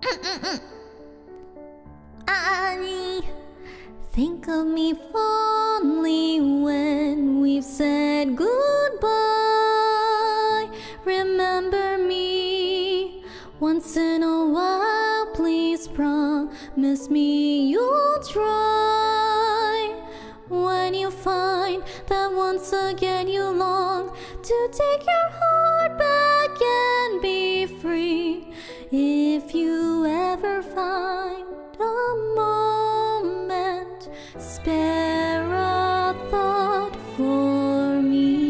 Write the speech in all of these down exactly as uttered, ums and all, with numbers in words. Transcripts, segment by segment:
I think of me fondly when we've said goodbye. Remember me once in a while, please promise me you'll try. When you find that once again you long to take your heart back and be free, if you ever find a moment, spare a thought for me.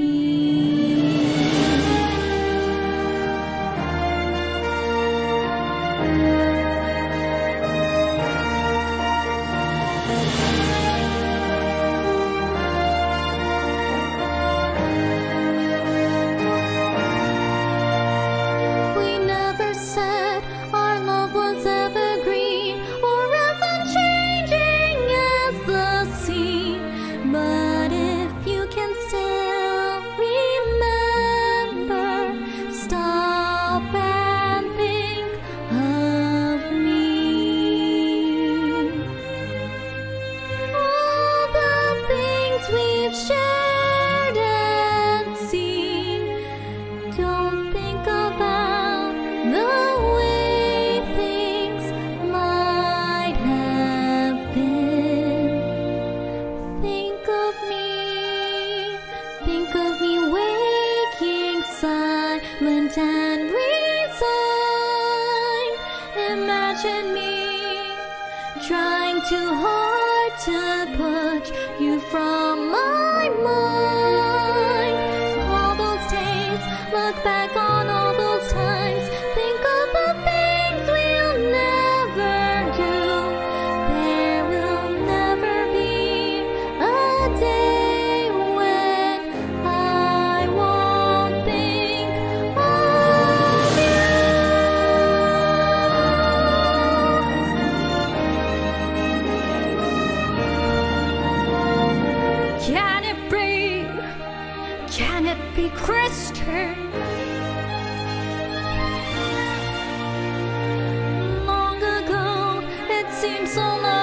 We never said our love was evergreen or as unchanging as the sea, but if you can still remember, stop and think of me. All the things we've shared and seen, don't think about the way things might have been. Think of me, think of me waking silent and resigned. Imagine me trying too hard to put you from my mind. All those days, look back on all those times, think of the things we'll never do. There will never be a day when I won't think of you. Can it be? Can it be Christian? Long ago, it seems so long